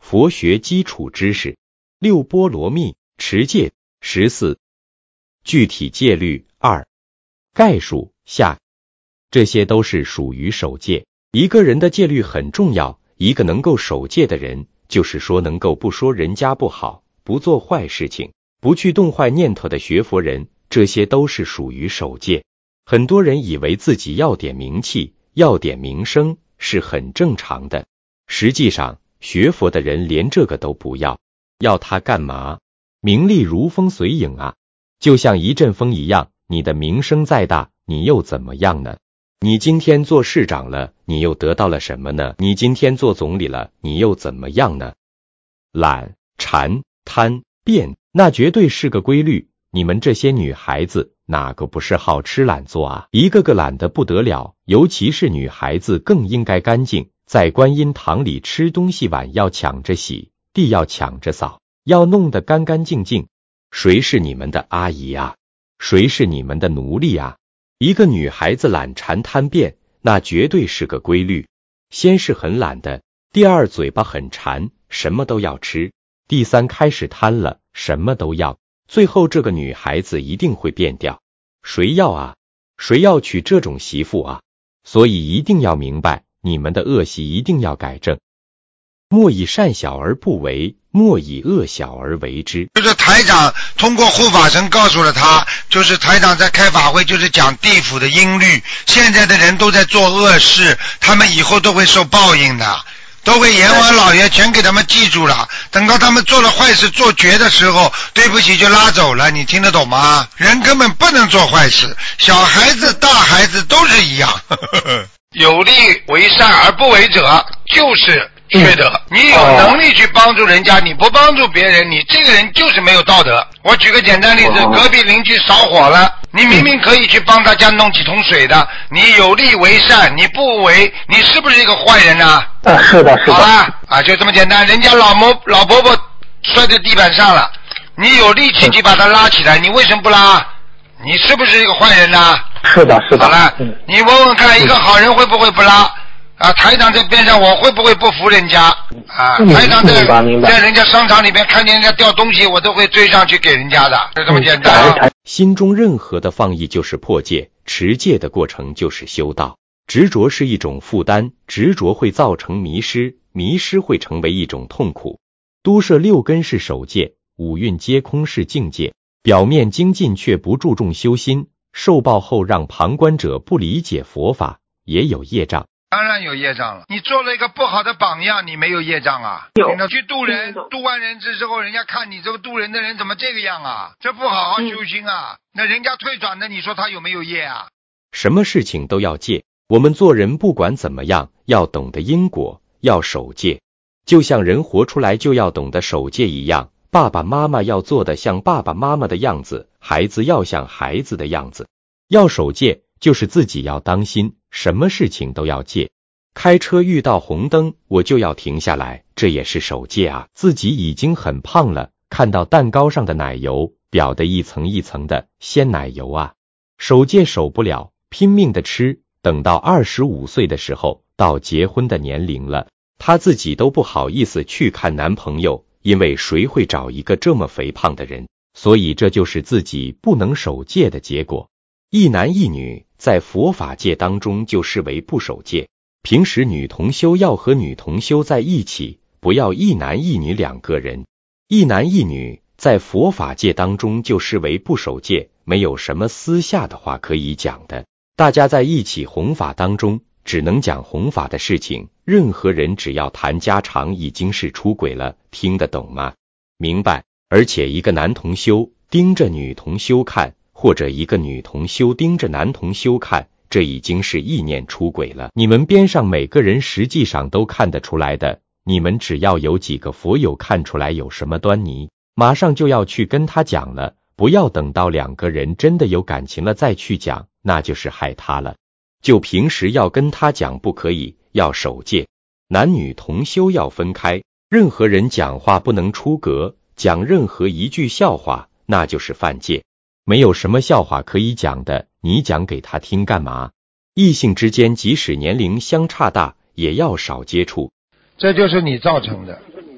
佛学基础知识。六波罗蜜、持戒。14、具体戒律。2、概述。下。这些都是属于守戒。一个人的戒律很重要，一个能够守戒的人，就是说能够不说人家不好，不做坏事情，不去动坏念头的学佛人，这些都是属于守戒。很多人以为自己要点名气，要点名声是很正常的，实际上学佛的人连这个都不要，要他干嘛？名利如风随影啊，就像一阵风一样，你的名声再大，你又怎么样呢？你今天做市长了，你又得到了什么呢？你今天做总理了，你又怎么样呢？懒、馋、贪、变，那绝对是个规律。你们这些女孩子哪个不是好吃懒做啊？一个个懒得不得了，尤其是女孩子更应该干净，在观音堂里吃东西碗要抢着洗，地要抢着扫，要弄得干干净净。谁是你们的阿姨啊？谁是你们的奴隶啊？一个女孩子懒馋贪变，那绝对是个规律。先是很懒的，第二嘴巴很馋，什么都要吃，第三开始贪了，什么都要，最后这个女孩子一定会变掉。谁要啊？谁要娶这种媳妇啊？所以一定要明白，你们的恶习一定要改正。莫以善小而不为，莫以恶小而为之。 就是台长通过护法神告诉了他，就是台长在开法会，就是讲地府的音律。现在的人都在做恶事，他们以后都会受报应的，都会阎王老爷全给他们记住了。等到他们做了坏事做绝的时候，对不起就拉走了，你听得懂吗？人根本不能做坏事，小孩子大孩子都是一样。 有力为善而不为者，就是缺德。你有能力去帮助人家，你不帮助别人，你这个人就是没有道德。我举个简单例子，隔壁邻居着火了，你明明可以去帮他家弄几桶水的，你有力为善，你不为，你是不是一个坏人呢？ 是的，是的。 好了就这么简单。人家老伯伯摔在地板上了，你有力气去把他拉起来，你为什么不拉？你是不是一个坏人呢？ 是的，是的。 好了，你问问看，一个好人会不会不拉？台长在边上，我会不会不服人家？台长在人家商场里边看见人家掉东西，我都会追上去给人家的，就这么简单。 心中任何的放逸就是破戒，持戒的过程就是修道。执着是一种负担，执着会造成迷失，迷失会成为一种痛苦。都摄六根是守戒，五蕴皆空是境界。表面精进却不注重修心，受报后让旁观者不理解佛法，也有业障。 当然有业障了，你做了一个不好的榜样，你没有业障啊？你去渡人，渡完人之后，人家看你这个渡人的人怎么这个样啊？这不好好修心啊？那人家退转的，你说他有没有业啊？ 什么事情都要戒，我们做人不管怎么样，要懂得因果，要守戒。就像人活出来就要懂得守戒一样，爸爸妈妈要做的像爸爸妈妈的样子，孩子要像孩子的样子。要守戒，就是自己要当心，什么事情都要戒。开车遇到红灯，我就要停下来，这也是守戒啊。自己已经很胖了，看到蛋糕上的奶油，表的一层一层的鲜奶油啊。守戒守不了，拼命的吃，等到25岁的时候，到结婚的年龄了，她自己都不好意思去看男朋友，因为谁会找一个这么肥胖的人？所以这就是自己不能守戒的结果。一男一女在佛法界当中就视为不守戒，平时女同修要和女同修在一起，不要一男一女两个人。一男一女在佛法界当中就视为不守戒，没有什么私下的话可以讲的。大家在一起弘法当中，只能讲弘法的事情，任何人只要谈家常已经是出轨了，听得懂吗？明白。而且一个男同修盯着女同修看，或者一个女同修盯着男同修看，这已经是意念出轨了。你们边上每个人实际上都看得出来的，你们只要有几个佛友看出来有什么端倪，马上就要去跟他讲了，不要等到两个人真的有感情了再去讲，那就是害他了。就平时要跟他讲不可以，要守戒。男女同修要分开，任何人讲话不能出格，讲任何一句笑话，那就是犯戒。没有什么笑话可以讲的，你讲给他听干嘛？异性之间即使年龄相差大，也要少接触。 这就是你造成的。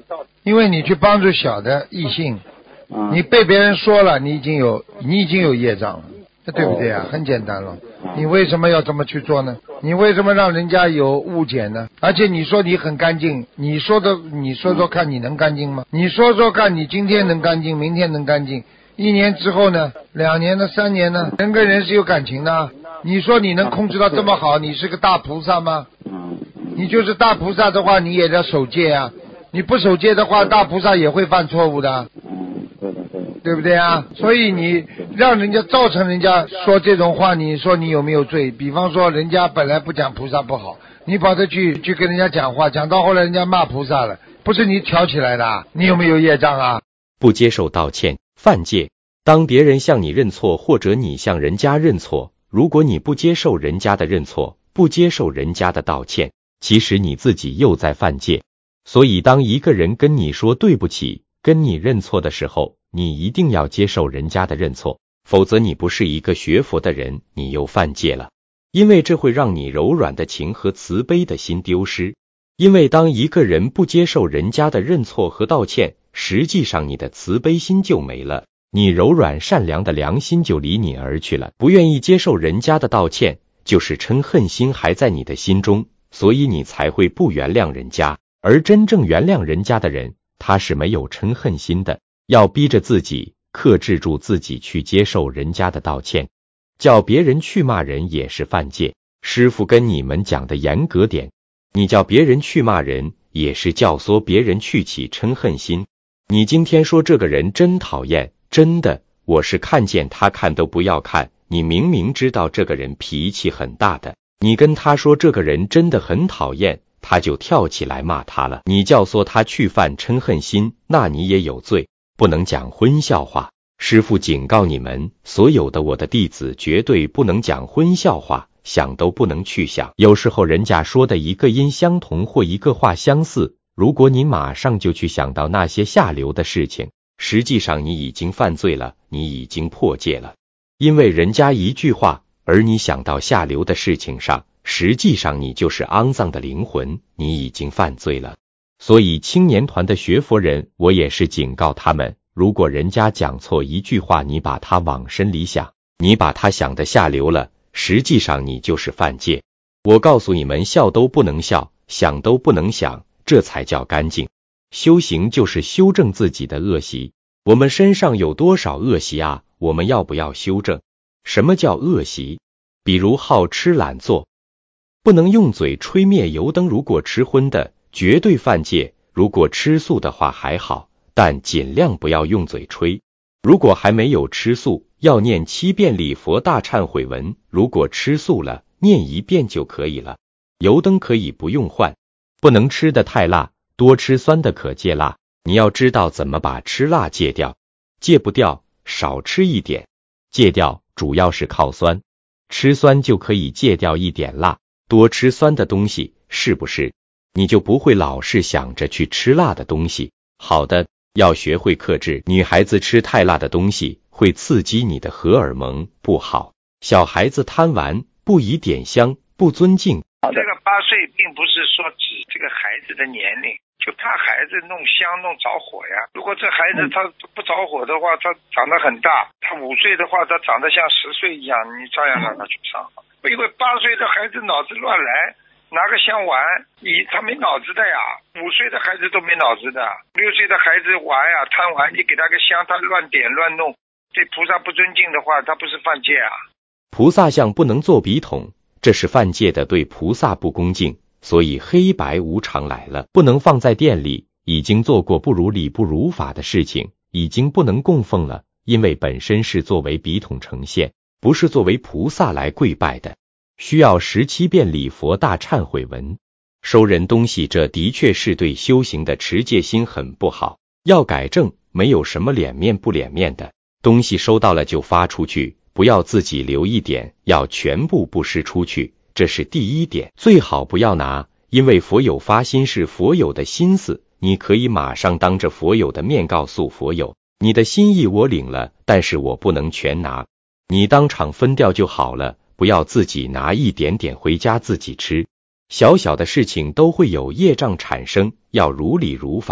因为你去帮助小的异性，你被别人说了，你已经有业障了，对不对啊？很简单了，你为什么要这么去做呢？你为什么让人家有误解呢？而且你说你很干净，你说说看，你能干净吗？你说说看，你今天能干净，明天能干净，1年之后呢？2年呢？3年呢？人跟人是有感情的，你说你能控制到这么好，你是个大菩萨吗？你就是大菩萨的话，你也要守戒啊。你不守戒的话，大菩萨也会犯错误的，对不对啊？所以你让人家造成人家说这种话，你说你有没有罪？比方说人家本来不讲菩萨不好，你跑着去跟人家讲话，讲到后来人家骂菩萨了，不是你挑起来的，你有没有业障啊？ 不接受道歉，犯戒。当别人向你认错，或者你向人家认错，如果你不接受人家的认错，不接受人家的道歉，其实你自己又在犯戒。所以当一个人跟你说对不起，跟你认错的时候，你一定要接受人家的认错，否则你不是一个学佛的人，你又犯戒了。因为这会让你柔软的情和慈悲的心丢失。因为当一个人不接受人家的认错和道歉，实际上你的慈悲心就没了，你柔软善良的良心就离你而去了。不愿意接受人家的道歉，就是嗔恨心还在你的心中，所以你才会不原谅人家。而真正原谅人家的人，他是没有嗔恨心的，要逼着自己，克制住自己去接受人家的道歉。叫别人去骂人也是犯戒，师父跟你们讲的严格点，你叫别人去骂人，也是教唆别人去起嗔恨心。你今天说这个人真讨厌，真的，我是看见他看都不要看，你明明知道这个人脾气很大的，你跟他说这个人真的很讨厌，他就跳起来骂他了，你教唆他去犯嗔恨心，那你也有罪，不能讲荤笑话。师父警告你们，所有的我的弟子绝对不能讲荤笑话，想都不能去想。有时候人家说的一个音相同或一个话相似，如果你马上就去想到那些下流的事情，实际上你已经犯罪了，你已经破戒了。因为人家一句话，而你想到下流的事情上，实际上你就是肮脏的灵魂，你已经犯罪了。所以青年团的学佛人，我也是警告他们，如果人家讲错一句话，你把他往深里想，你把他想的下流了，实际上你就是犯戒。我告诉你们，笑都不能笑，想都不能想，这才叫干净。修行就是修正自己的恶习。我们身上有多少恶习啊？我们要不要修正？什么叫恶习？比如好吃懒做，不能用嘴吹灭油灯，如果吃荤的绝对犯戒，如果吃素的话还好，但尽量不要用嘴吹。如果还没有吃素，要念7遍礼佛大忏悔文，如果吃素了，念1遍就可以了。油灯可以不用换，不能吃的太辣，多吃酸的可戒辣。你要知道怎么把吃辣戒掉，戒不掉，少吃一点，戒掉主要是靠酸，吃酸就可以戒掉一点辣，多吃酸的东西，是不是？你就不会老是想着去吃辣的东西。好的，要学会克制。女孩子吃太辣的东西会刺激你的荷尔蒙，不好。小孩子贪玩，不以点香，不尊敬。 这个8岁并不是说指这个孩子的年龄，就怕孩子弄香弄着火呀。如果这孩子他不着火的话，他长得很大，他5岁的话，他长得像10岁一样，你照样让他去上。因为8岁的孩子脑子乱来，拿个香玩，他没脑子的呀。5岁的孩子都没脑子的，6岁的孩子玩呀，贪玩，你给他个香，他乱点乱弄，对菩萨不尊敬的话，他不是犯戒啊？ 菩萨像不能做笔筒，这是犯戒的，对菩萨不恭敬。所以黑白无常来了，不能放在店里，已经做过不如理不如法的事情，已经不能供奉了，因为本身是作为笔筒呈现，不是作为菩萨来跪拜的。需要17遍礼佛大忏悔文。收人东西，这的确是对修行的持戒心很不好，要改正，没有什么脸面不脸面的，东西收到了就发出去，不要自己留一点，要全部布施出去，这是第1点。最好不要拿，因为佛友发心是佛友的心思，你可以马上当着佛友的面告诉佛友，你的心意我领了，但是我不能全拿，你当场分掉就好了，不要自己拿一点点回家自己吃。小小的事情都会有业障产生，要如理如法。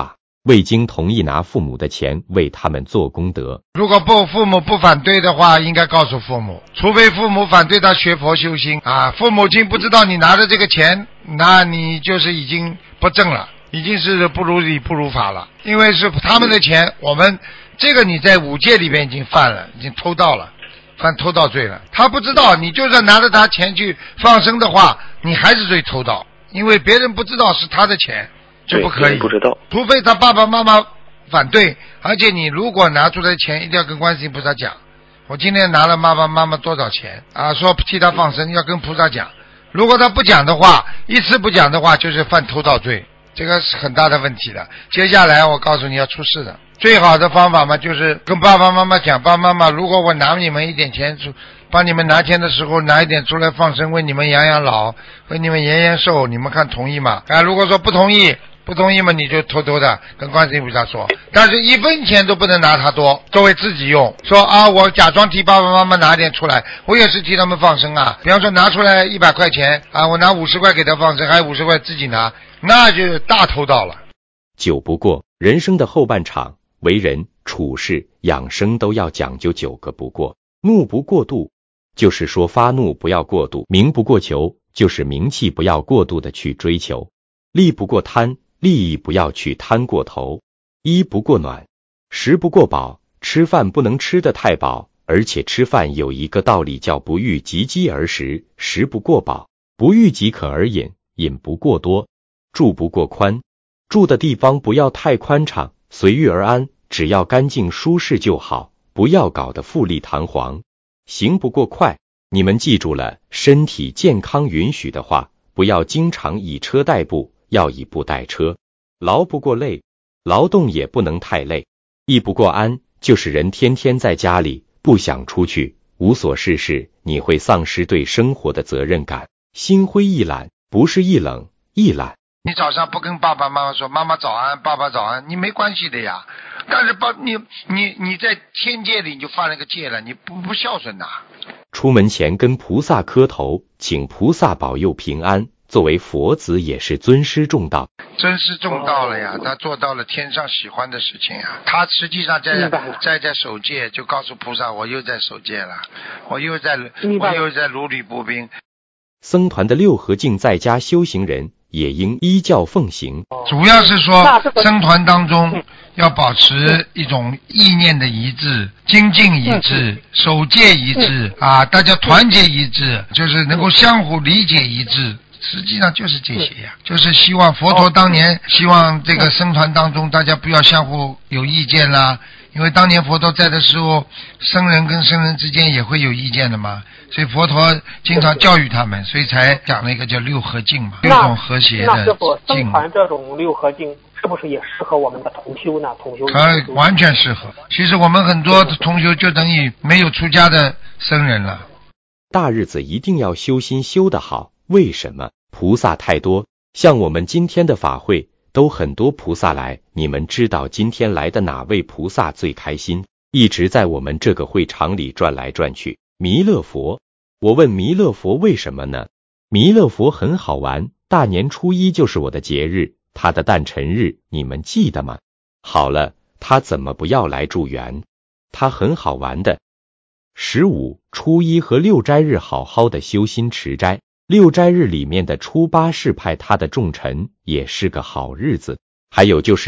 未经同意拿父母的钱为他们做功德。 如果父母不反对的话，应该告诉父母，除非父母反对他学佛修心啊。父母亲不知道你拿的这个钱，那你就是已经不正了，已经是不如理不如法了，因为是他们的钱，我们这个你在五戒里边已经犯了，已经偷盗了，犯偷盗罪了。他不知道，你就算拿着他钱去放生的话，你还是罪偷盗，因为别人不知道是他的钱，就不可以， 不知道， 除非他爸爸妈妈反对。而且你如果拿出来的钱，一定要跟观世音菩萨讲，我今天拿了爸爸妈妈多少钱啊，说替他放生，要跟菩萨讲。如果他不讲的话，一次不讲的话，就是犯偷盗罪，这个是很大的问题的。接下来我告诉你要出事的，最好的方法嘛，就是跟爸爸妈妈讲，爸爸妈妈，如果我拿你们一点钱出，帮你们拿钱的时候拿一点出来放生，为你们养养老，为你们延延寿，你们看同意吗？啊，如果说不同意嘛，你就偷偷的跟观世音菩萨说，但是1分钱都不能拿他多，作为自己用。说啊，我假装替爸爸妈妈拿点出来，我也是替他们放生啊。比方说拿出来100块钱啊，我拿50块给他放生，还有50块自己拿，那就大偷盗了。 9不过，人生的后半场，为人处事养生都要讲究9个不过。怒不过度，就是说发怒不要过度；名不过求，就是名气不要过度的去追求；利不过贪，利益不要去贪过头；衣不过暖，食不过饱，吃饭不能吃得太饱，而且吃饭有一个道理叫不欲及饥而食，食不过饱；不欲即可而饮，饮不过多；住不过宽，住的地方不要太宽敞，随遇而安，只要干净舒适就好，不要搞得富丽堂皇；行不过快，你们记住了，身体健康允许的话，不要经常以车代步，要以步代车；劳不过累，劳动也不能太累；逸不过安，就是人天天在家里不想出去，无所事事，你会丧失对生活的责任感，心灰意懒，不是意冷意懒。 你早上不跟爸爸妈妈说妈妈早安爸爸早安，你没关系的呀，但是你在天界里你就犯了个戒了，你不孝顺呐。 出门前跟菩萨磕头，请菩萨保佑平安，作为佛子也是尊师重道。 尊师重道了呀，他做到了天上喜欢的事情呀。他实际上在守戒，就告诉菩萨我又在守戒了，我又在如履薄冰。 僧团的6合敬在家修行人也应依教奉行。 主要是说僧团当中要保持一种意念的一致，精进一致，守戒一致啊，大家团结一致，就是能够相互理解一致。实际上就是这些呀，就是希望佛陀当年希望这个僧团当中大家不要相互有意见啦，因为当年佛陀在的时候，僧人跟僧人之间也会有意见的嘛，所以佛陀经常教育他们，所以才讲了一个叫6合敬嘛，6种和谐的敬。 僧团这种6合敬是不是也适合我们的同修呢？同修完全适合。其实我们很多同修就等于没有出家的僧人了。 大日子一定要修心修得好，为什么？菩萨太多，像我们今天的法会都很多菩萨来，你们知道今天来的哪位菩萨最开心？一直在我们这个会场里转来转去，弥勒佛。我问弥勒佛为什么呢？弥勒佛很好玩，大年初1就是我的节日，他的诞辰日你们记得吗？好了，他怎么不要来助缘？他很好玩的。15、初1和6斋日好好的修心持斋，6斋日里面的初8是派他的众臣，也是个好日子。还有就是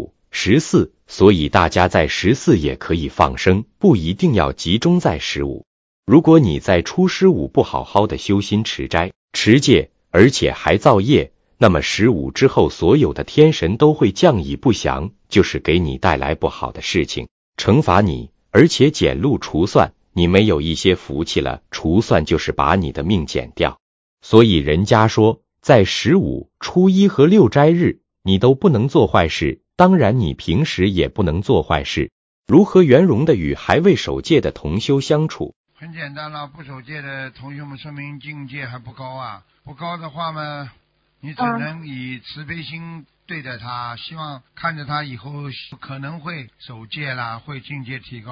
15、14，所以大家在14也可以放生，不一定要集中在15。如果你在初15不好好的修心持斋、持戒，而且还造业，那么15之后所有的天神都会降以不祥，就是给你带来不好的事情，惩罚你，而且减禄除算，你没有一些福气了，除算就是把你的命减掉。所以人家说，在15、初1和6斋日，你都不能做坏事，当然你平时也不能做坏事。如何圆融的与还未守戒的同修相处？ 很简单了，不守戒的同学们说明境界还不高啊，不高的话嘛，你只能以慈悲心对待他，希望看着他以后可能会守戒啦，会境界提高了。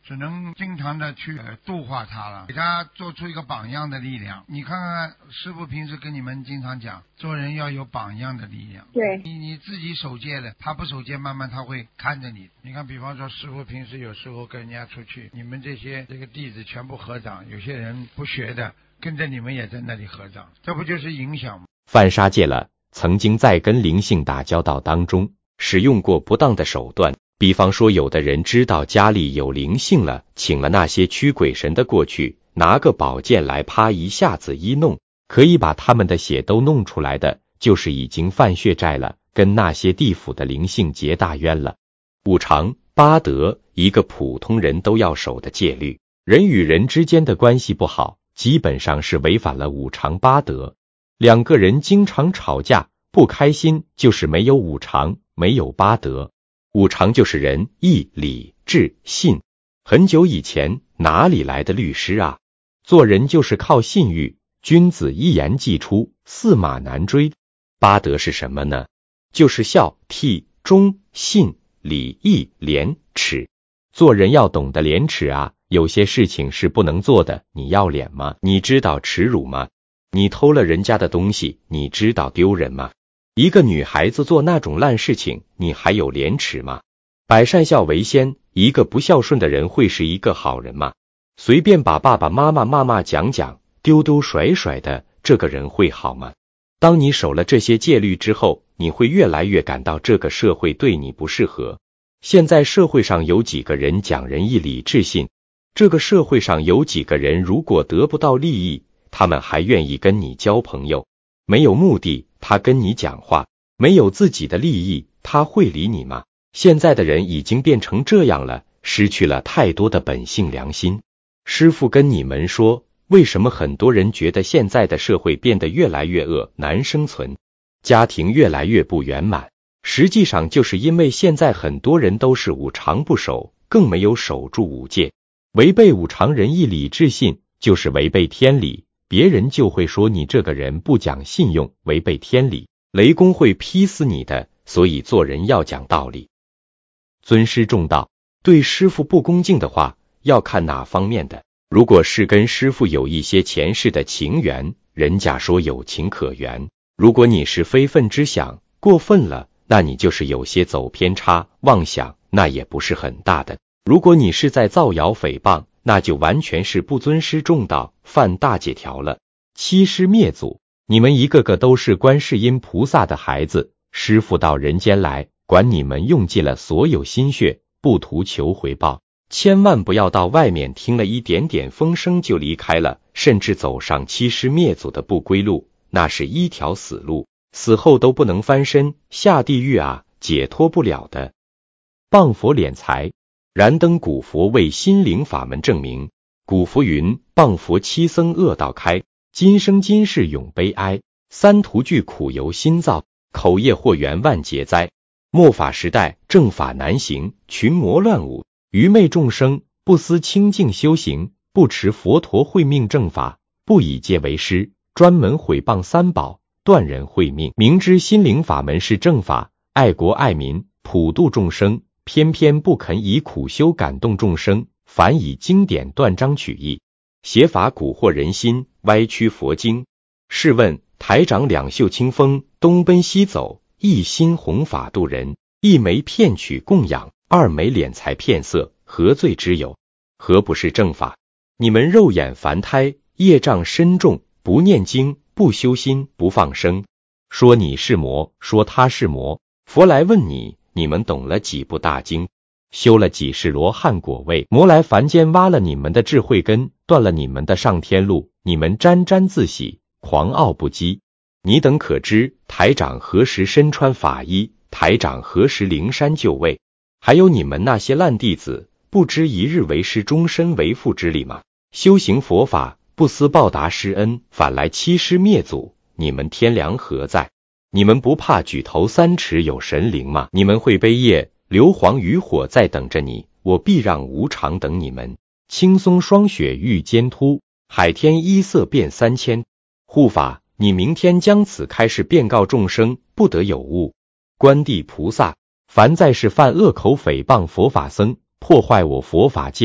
只能经常的去度化他了，给他做出一个榜样的力量。你看看师父平时跟你们经常讲，做人要有榜样的力量。 对， 你自己守戒了，他不守戒，慢慢他会看着你。你看，比方说师父平时有时候跟人家出去，你们这个弟子全部合掌，有些人不学的，跟着你们也在那里合掌，这不就是影响吗？ 犯杀戒了，曾经在跟灵性打交道当中使用过不当的手段，比方说有的人知道家里有灵性了，请了那些驱鬼神的过去，拿个宝剑来啪一下子一弄，可以把他们的血都弄出来的，就是已经犯血债了，跟那些地府的灵性结大冤了。五常八德，一个普通人都要守的戒律，人与人之间的关系不好，基本上是违反了五常八德。两个人经常吵架不开心，就是没有五常，没有八德。五常就是仁义礼智信。很久以前哪里来的律师啊？做人就是靠信誉，君子一言既出，驷马难追。八德是什么呢？就是孝悌忠信礼义廉耻。做人要懂得廉耻啊，有些事情是不能做的，你要脸吗？你知道耻辱吗？你偷了人家的东西，你知道丢人吗？一个女孩子做那种烂事情，你还有廉耻吗？百善孝为先，一个不孝顺的人会是一个好人吗？随便把爸爸妈妈骂讲丢丢甩甩的，这个人会好吗？当你守了这些戒律之后，你会越来越感到这个社会对你不适合。现在社会上有几个人讲仁义礼智信？这个社会上有几个人如果得不到利益，他们还愿意跟你交朋友？没有目的，他跟你讲话；没有自己的利益，他会理你吗？现在的人已经变成这样了，失去了太多的本性良心。师父跟你们说，为什么很多人觉得现在的社会变得越来越恶，难生存，家庭越来越不圆满？实际上就是因为现在很多人都是五常不守，更没有守住五戒。违背五常仁义礼智信，就是违背天理，别人就会说你这个人不讲信用，违背天理，雷公会劈死你的。所以做人要讲道理，尊师重道。对师父不恭敬的话，要看哪方面的。如果是跟师父有一些前世的情缘，人家说有情可原。如果你是非分之想，过分了，那你就是有些走偏差妄想，那也不是很大的。如果你是在造谣诽谤，那就完全是不尊师重道，犯大戒条了。欺师灭祖，你们一个个都是观世音菩萨的孩子，师父到人间来，管你们用尽了所有心血，不图求回报。千万不要到外面听了一点点风声就离开了，甚至走上欺师灭祖的不归路，那是一条死路，死后都不能翻身，下地狱啊，解脱不了的。谤佛敛财，燃灯古佛为心灵法门证明。古佛云：谤佛七僧恶道开，今生今世永悲哀。三途具苦由心造，口业祸源万劫灾。末法时代正法难行，群魔乱舞，愚昧众生不思清净修行，不持佛陀慧命正法，不以戒为师，专门毁谤三宝，断人慧命。明知心灵法门是正法，爱国爱民，普度众生，偏偏不肯以苦修感动众生，反以经典断章取义，邪法蛊惑人心，歪曲佛经。试问台长两袖清风，东奔西走，一心弘法度人，一枚骗取供养，二枚敛财骗色，何罪之有？何不是正法？你们肉眼凡胎，业障深重，不念经，不修心，不放生，说你是魔，说他是魔。佛来问你，你们懂了几部大经，修了几世罗汉果位？魔来凡间挖了你们的智慧根，断了你们的上天路，你们沾沾自喜，狂傲不羁。你等可知台长何时身穿法衣？台长何时灵山就位？还有你们那些烂弟子，不知一日为师，终身为父之力吗？修行佛法，不思报答师恩，反来欺师灭祖，你们天良何在？你们不怕举头三尺有神灵吗？你们会背业，硫磺与火在等着你，我必让无常等你们。青松霜雪玉坚突，海天一色变三千。护法，你明天将此开示遍告众生，不得有误。观地菩萨，凡在世犯恶口诽谤佛法僧，破坏我佛法戒律，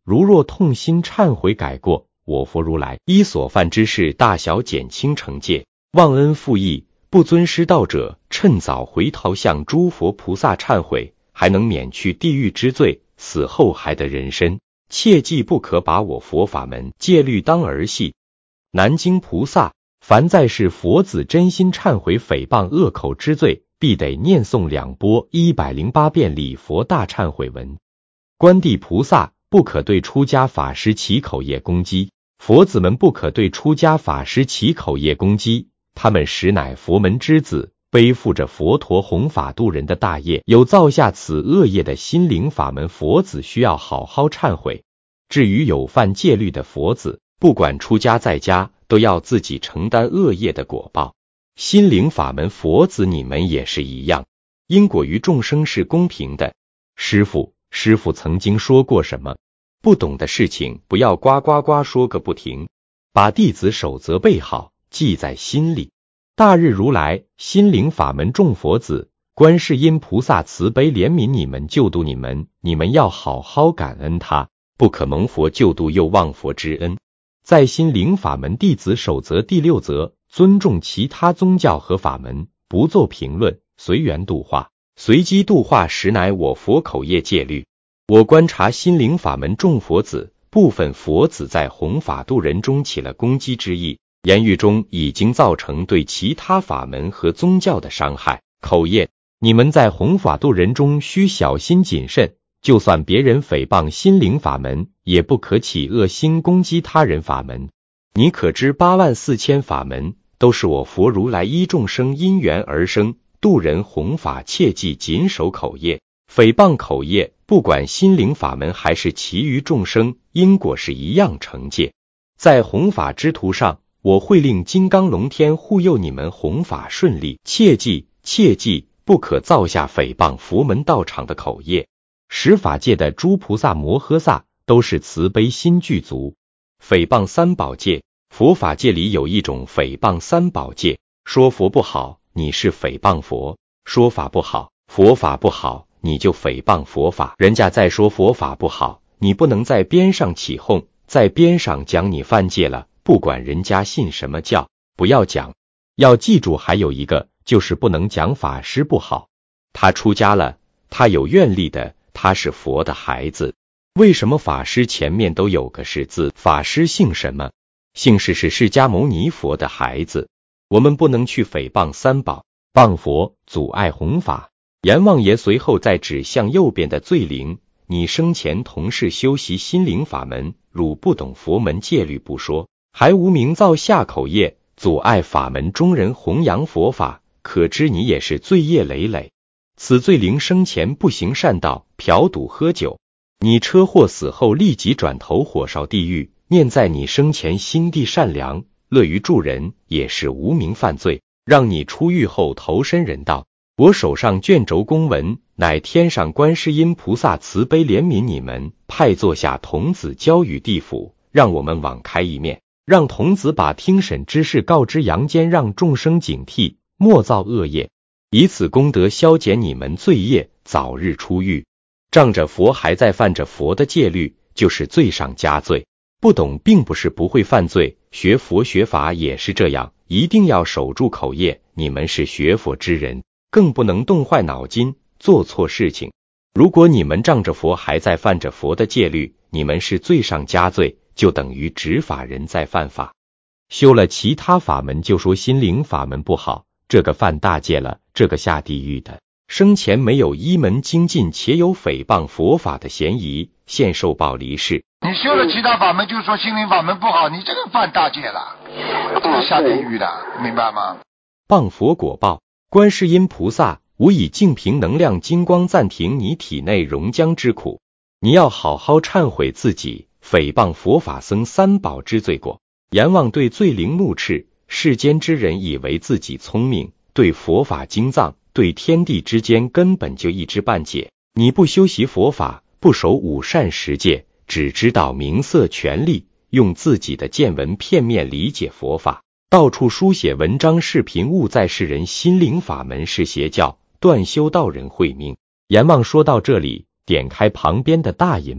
如若痛心忏悔改过，我佛如来依所犯之事大小减轻惩戒，忘恩负义，不尊师道者，趁早回头向诸佛菩萨忏悔，还能免去地狱之罪，死后还得人身。切记不可把我佛法门戒律当儿戏。南经菩萨，凡在世佛子真心忏悔诽谤恶口之罪，必得念诵2波108遍礼佛大忏悔文。观地菩萨，不可对出家法师起口业攻击，佛子们不可对出家法师起口业攻击，他们实乃佛门之子，背负着佛陀弘法度人的大业，有造下此恶业的心灵法门佛子需要好好忏悔。至于有犯戒律的佛子，不管出家在家，都要自己承担恶业的果报。心灵法门佛子你们也是一样，因果于众生是公平的。师父曾经说过什么？不懂的事情不要呱呱呱说个不停，把弟子守则背好，记在心里。大日如来心灵法门众佛子，观世音菩萨慈悲怜悯你们，救度你们，你们要好好感恩他，不可蒙佛救度又忘佛之恩。在心灵法门弟子守则第6则，尊重其他宗教和法门，不做评论，随缘度化，随机度化实乃我佛口业戒律。我观察心灵法门众佛子，部分佛子在弘法度人中起了攻击之意，言语中已经造成对其他法门和宗教的伤害。口业，你们在弘法度人中需小心谨慎，就算别人诽谤心灵法门，也不可起恶心攻击他人法门。你可知84000法门都是我佛如来依众生因缘而生，度人弘法切记谨守口业，诽谤口业，不管心灵法门还是其余众生，因果是一样惩戒。在弘法之途上，我会令金刚龙天护佑你们弘法顺利，切记不可造下诽谤佛门道场的口业。十法界的诸菩萨摩诃萨都是慈悲心具足。诽谤三宝戒，佛法界里有一种诽谤三宝戒，说佛不好，你是诽谤佛；说法不好，佛法不好，你就诽谤佛法。人家在说佛法不好，你不能在边上起哄，在边上讲你犯戒了，不管人家信什么教，不要讲。要记住还有一个，就是不能讲法师不好。他出家了，他有愿力的，他是佛的孩子。为什么法师前面都有个是字？法师姓什么？姓氏是释迦牟尼佛的孩子。我们不能去诽谤三宝，谤佛，阻碍弘法。阎王爷随后再指向右边的罪灵，你生前同是修习心灵法门，汝不懂佛门戒律不说，还无名造下口业，阻碍法门中人弘扬佛法，可知你也是罪业累累。此罪灵生前不行善道，嫖赌喝酒，你车祸死后立即转头火烧地狱，念在你生前心地善良，乐于助人，也是无名犯罪，让你出狱后投身人道。我手上卷轴公文，乃天上观世音菩萨慈悲怜悯你们，派座下童子交与地府，让我们网开一面，让童子把听审之事告知阳间，让众生警惕，莫造恶业，以此功德消减你们罪业，早日出狱。仗着佛还在犯着佛的戒律，就是罪上加罪。不懂并不是不会犯罪，学佛学法也是这样，一定要守住口业。你们是学佛之人，更不能动坏脑筋，做错事情。如果你们仗着佛还在犯着佛的戒律，你们是罪上加罪，就等于执法人在犯法。修了其他法门就说心灵法门不好，这个犯大戒了，这个下地狱的。生前没有一门精进，且有诽谤佛法的嫌疑，现受报离世。 你修了其他法门就说心灵法门不好，你这个犯大戒了，这是下地狱的，明白吗？ 谤佛果报，观世音菩萨无以净瓶能量金光暂停你体内熔浆之苦。你要好好忏悔自己诽谤佛法僧三宝之罪过。阎王对罪灵怒斥，世间之人以为自己聪明，对佛法经藏，对天地之间根本就一知半解。你不修习佛法，不守五善十戒，只知道名色权利，用自己的见闻片面理解佛法，到处书写文章视频，误在世人心灵法门是邪教，断修道人慧命。阎王说到这里，点开旁边的大银幕，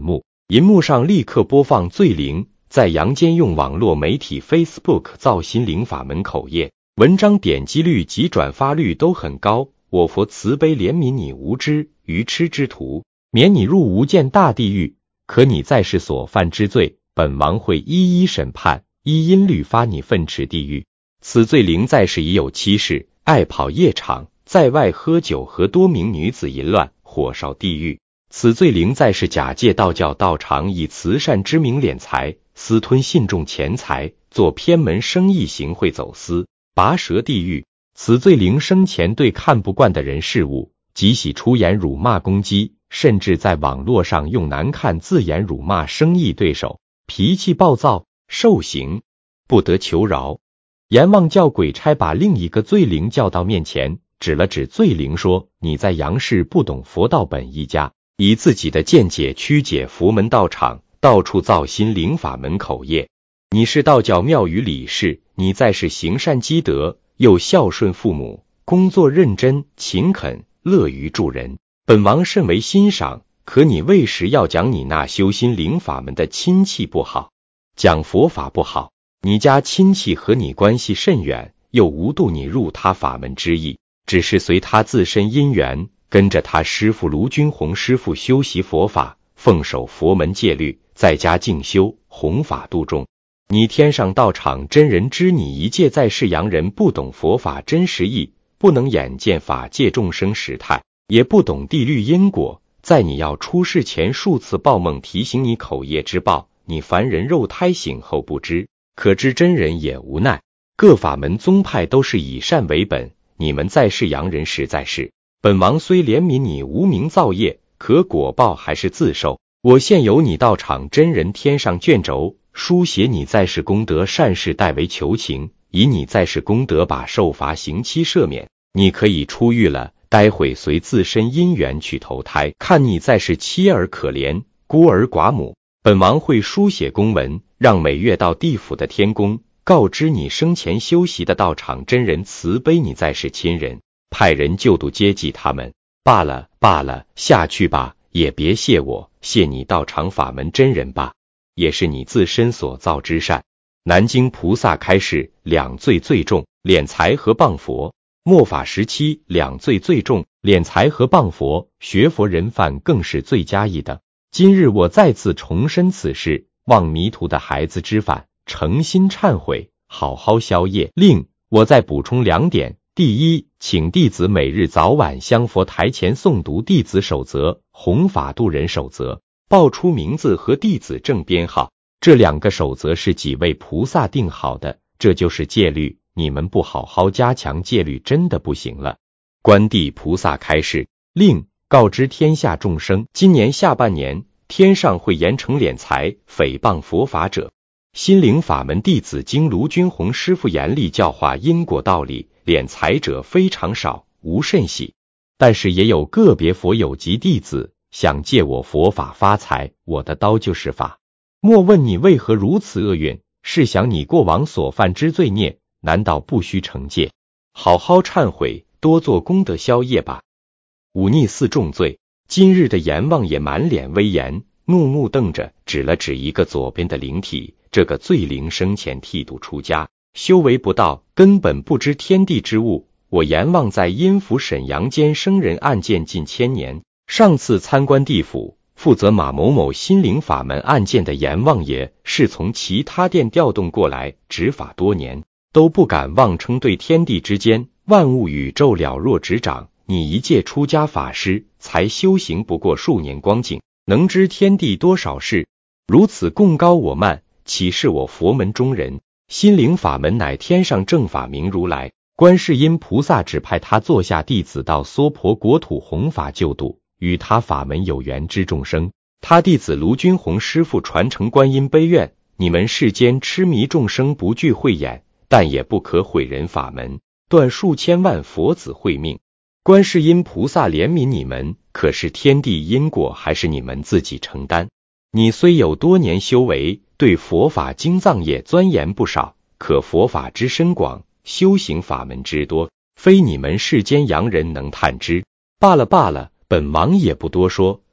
银幕上立刻播放最灵在阳间用网络媒体 Facebook 造心灵法门口页，文章点击率及转发率都很高。我佛慈悲怜悯你无知愚痴之徒，免你入无间大地狱。可你在世所犯之罪，本王会一一审判，依因律发你粪池地狱。此罪灵在世已有7世，爱跑夜场，在外喝酒和多名女子淫乱，火烧地狱。此罪灵在世假借道教道场，以慈善之名敛财，私吞信众钱财，做偏门生意，行贿走私，拔舌地狱。此罪灵生前对看不惯的人事物，即喜出言辱骂攻击，甚至在网络上用难看字眼辱骂生意对手，脾气暴躁，受刑不得求饶。阎王叫鬼差把另一个罪灵叫到面前，指了指罪灵说：你在阳世不懂佛道本一家，以自己的见解曲解佛门道场，到处造心灵法门口业。你是道教庙宇理事，你在世行善积德，又孝顺父母，工作认真勤恳，乐于助人，本王甚为欣赏。可你为时要讲你那修心灵法门的亲戚不好，讲佛法不好，你家亲戚和你关系甚远，又无度你入他法门之意，只是随他自身因缘，跟着他师父卢军宏师父修习佛法，奉守佛门戒律，在家静修弘法度众。你天上道场真人知你一介在世洋人，不懂佛法真实义，不能眼见法界众生实态，也不懂地律因果，在你要出世前数次报梦提醒你口业之报，你凡人肉胎醒后不知，可知真人也无奈。各法门宗派都是以善为本，你们在世洋人实在是，本王虽怜悯你无名造业，可果报还是自受。我现有你道场真人天上卷轴，书写你在世功德善事，代为求情，以你在世功德把受罚刑期赦免，你可以出狱了，待会随自身因缘去投胎。看你在世妻儿可怜，孤儿寡母，本王会书写公文，让每月到地府的天宫告知你生前修习的道场真人慈悲你在世亲人，派人救度接济他们。罢了，下去吧，也别谢我，谢你道场法门真人吧，也是你自身所造之善。南京菩萨开示，两罪最重，敛财和谤佛。末法时期，两罪最重，敛财和谤佛，学佛人犯更是最加义的。今日我再次重申此事，望迷途的孩子知返，诚心忏悔，好好消业。另我再补充2点。第一，请弟子每日早晚香佛台前诵读弟子守则、弘法度人守则，报出名字和弟子证编号。这2个守则是几位菩萨定好的，这就是戒律，你们不好好加强戒律，真的不行了。观地菩萨开示，令告知天下众生，今年下半年天上会严惩敛财、诽谤佛法者。心灵法门弟子经卢军宏师父严厉教化因果道理，敛财者非常少，无甚喜。但是也有个别佛友及弟子想借我佛法发财，我的刀就是法。莫问你为何如此厄运，试想你过往所犯之罪孽，难道不需惩戒？好好忏悔，多做功德消业吧。忤逆4重罪。今日的阎王也满脸威严，怒目瞪着，指了指一个左边的灵体。这个罪灵生前剃度出家，修为不到，根本不知天地之物。我阎王在阴府沈阳间生人案件近1000年，上次参观地府负责马某某心灵法门案件的阎王爷是从其他殿调动过来，执法多年，都不敢妄称对天地之间万物宇宙了若指掌。你一介出家法师，才修行不过数年光景，能知天地多少事？如此贡高我慢，岂是我佛门中人？心灵法门乃天上正法明如来，观世音菩萨指派他座下弟子到娑婆国土弘法救度与他法门有缘之众生。他弟子卢军宏师父传承观音悲愿，你们世间痴迷众生不惧慧眼，但也不可毁人法门，断数千万佛子慧命。观世音菩萨怜悯你们，可是天地因果还是你们自己承担。你虽有多年修为，对佛法经藏也钻研不少，可佛法之深广，修行法门之多，非你们世间洋人能探知。罢了，本王也不多说，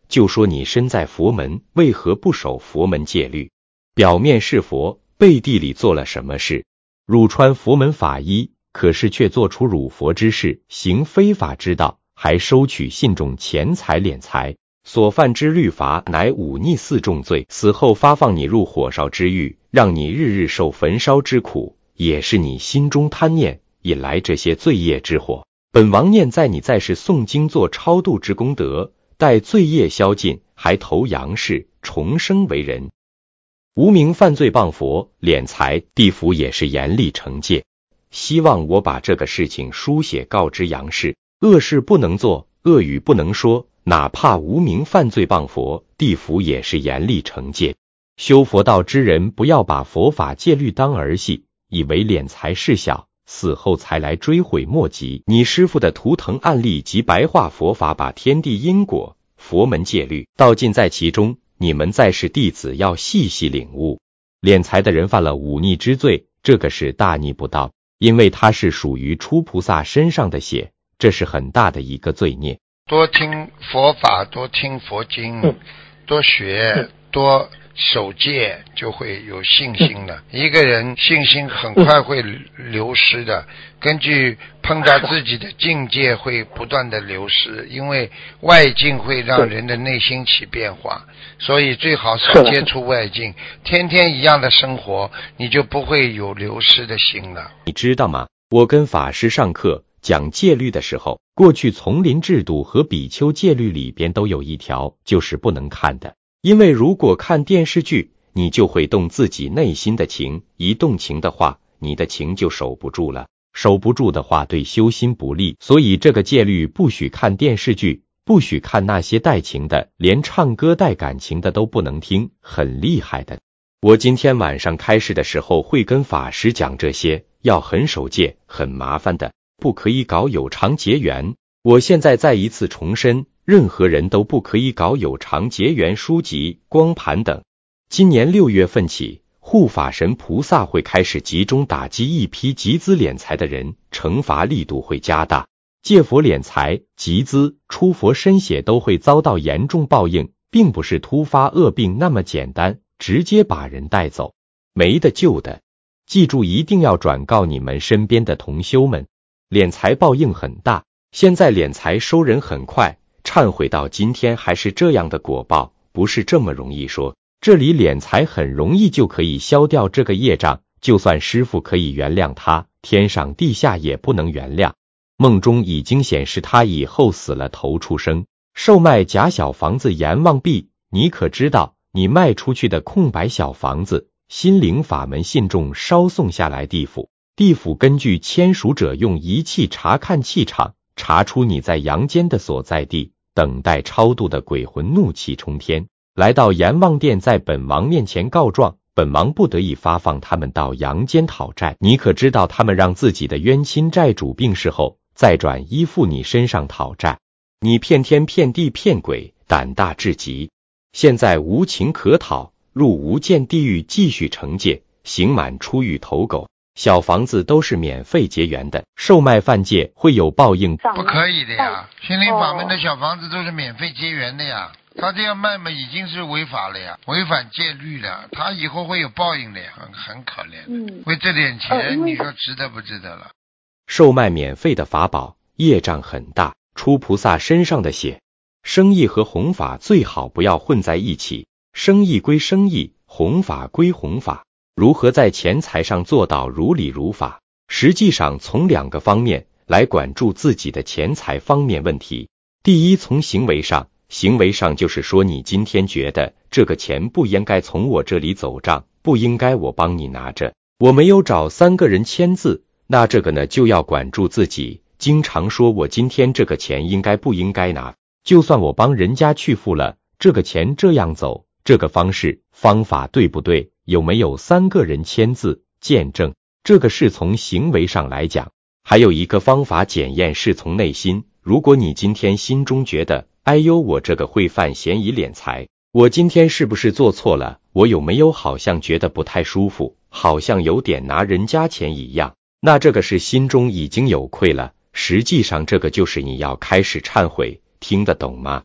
就说你身在佛门，为何不守佛门戒律？表面是佛，背地里做了什么事？汝穿佛门法衣，可是却做出辱佛之事，行非法之道，还收取信众钱财敛财，所犯之律罚乃忤逆4重罪，死后发放你入火烧之狱，让你日日受焚烧之苦，也是你心中贪念引来这些罪业之祸。本王念在你在世诵经做超度之功德，待罪业消尽，还投阳世重生为人。无名犯罪谤佛敛财，地府也是严厉惩戒。希望我把这个事情书写告知阳世，恶事不能做，恶语不能说，哪怕无名犯罪谤佛，地府也是严厉惩戒。修佛道之人不要把佛法戒律当儿戏，以为敛财事小，死后才来追悔莫及。你师父的图腾案例及白话佛法，把天地因果、佛门戒律道尽在其中，你们在世弟子要细细领悟。敛财的人犯了忤逆之罪，这个是大逆不道，因为他是属于出菩萨身上的血，这是很大的一个罪孽。 多听佛法，多听佛经，多学，多守戒，就会有信心了。一个人信心很快会流失的，根据碰到自己的境界会不断的流失，因为外境会让人的内心起变化，所以最好少接触外境，天天一样的生活，你就不会有流失的心了。 你知道吗？我跟法师上课讲戒律的时候，过去丛林制度和比丘戒律里边都有一条，就是不能看的。因为如果看电视剧，你就会动自己内心的情，一动情的话，你的情就守不住了，守不住的话对修心不利，所以这个戒律不许看电视剧，不许看那些带情的，连唱歌带感情的都不能听，很厉害的。我今天晚上开示的时候会跟法师讲这些，要很守戒，很麻烦的，不可以搞有偿结缘。我现在再一次重申，任何人都不可以搞有偿结缘书籍、光盘等。今年6月份起，护法神菩萨会开始集中打击一批集资敛财的人，惩罚力度会加大。借佛敛财、集资、出佛身血都会遭到严重报应，并不是突发恶病那么简单，直接把人带走，没得救的。记住，一定要转告你们身边的同修们，敛财报应很大。现在敛财收人很快，忏悔到今天还是这样的果报，不是这么容易说。这里敛财很容易就可以消掉这个业障，就算师父可以原谅他，天上地下也不能原谅。梦中已经显示他以后死了投畜生，售卖假小房子阎王币。你可知道，你卖出去的空白小房子，心灵法门信众烧送下来地府，地府根据签署者用仪器查看气场，查出你在阳间的所在地，等待超度的鬼魂怒气冲天，来到阎王殿，在本王面前告状，本王不得已发放他们到阳间讨债。你可知道他们让自己的冤亲债主病逝后，再转依附你身上讨债？你骗天骗地骗鬼，胆大至极。现在无情可讨，入无间地狱继续惩戒，刑满出狱投狗。小房子都是免费结缘的，售卖犯戒会有报应。 不可以的呀，心灵法门的小房子都是免费结缘的呀，他这样卖嘛已经是违法了呀，违反戒律了，他以后会有报应的呀，很可怜。为这点钱，你说值得不值得了？ 售卖免费的法宝，业障很大，出菩萨身上的血。生意和弘法最好不要混在一起，生意归生意，弘法归弘法。如何在钱财上做到如理如法？实际上从2个方面来管住自己的钱财方面问题。第一，从行为上，行为上就是说你今天觉得这个钱不应该从我这里走账，不应该我帮你拿着，我没有找3个人签字，那这个呢就要管住自己，经常说我今天这个钱应该不应该拿，就算我帮人家去付了，这个钱这样走，这个方式方法对不对？有没有3个人签字见证？这个是从行为上来讲。还有一个方法检验是从内心，如果你今天心中觉得，哎呦，我这个会犯嫌疑敛财，我今天是不是做错了？我有没有好像觉得不太舒服，好像有点拿人家钱一样？那这个是心中已经有愧了，实际上这个就是你要开始忏悔，听得懂吗？